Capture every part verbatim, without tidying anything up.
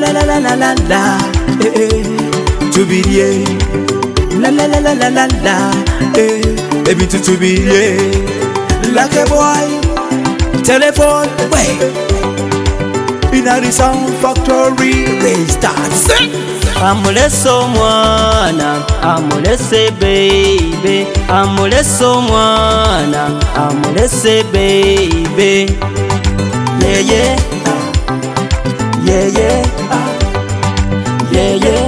la la la la la la, eh eh, tubirie. La la la la la la la, eh, baby to tubirie. Like a boy, telephone, wait. In a sound factory, they start sing. Amuleso mwana, amulese baby, amuleso mwana, amulese baby. Yeah yeah, yeah yeah, yeah yeah,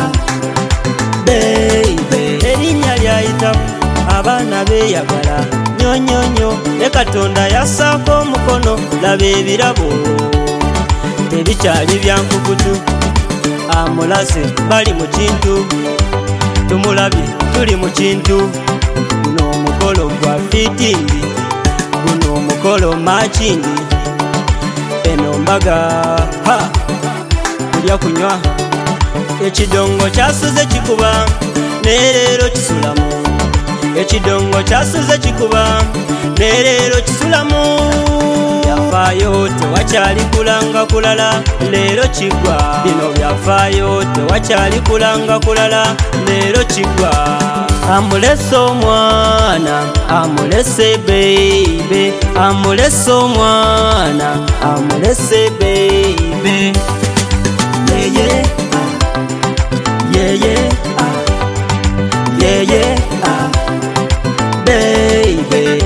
baby. Erinya lyayita abaana beyagala nyo nyo nyo, ne Katonda yasaako omukono laba ebirabo tebikyali byankukutu. Amulase bali mu kintu, tumulabye tuli mu kintu. Guno omukolo gwa fitingi, guno omukolo machingi. Eno mbaga ha kulya kunywa, ekidongo kyasuze kikuba nerero kisulamu. Ekidongo kyasuze kikuba nerero kisulamu. Byafaayo tewakyali kulanga kulala, leero kigwa. Bino byafaayo tewakyali kulanga kulala, leero kigwa. Amulese omwana, amulese baby, amulese omwana, amulese baby. Yeah yeah, yeah yeah, yeah yeah, baby.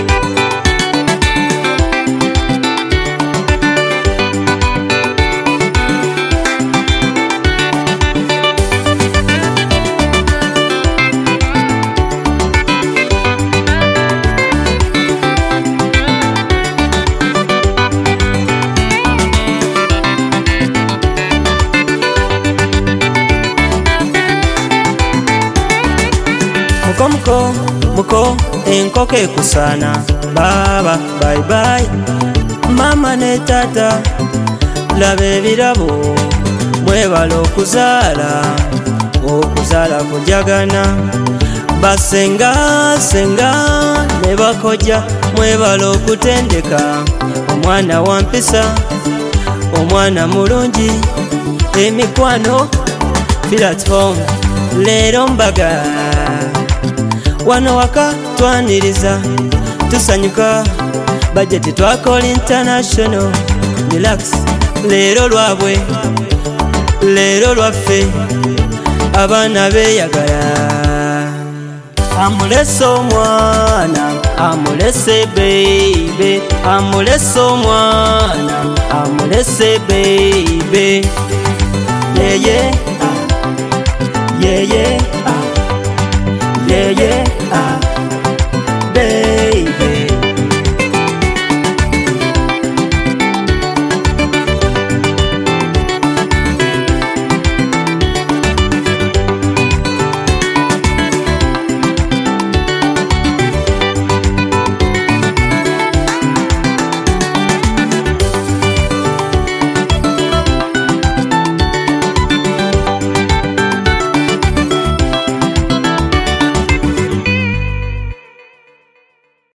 Muko muko muko enkoko ekusana baba bye bye. Mama ne tata laba ebirabo, mwebala okuzaala okuzaala kujagana. Basenga senga ne bakoja mwebala okutendeka. Omwana wampisa omwana mulungi, emikwano platform leero mbaga. Wano waka twaniriza tusanyuka, budget twakola international. Relax leero lwabwe leero lwaffe, abaana beyagala. Amulese omwana, amulese baby, amulese omwana, amulese baby. Yeah yeah, yeah yeah.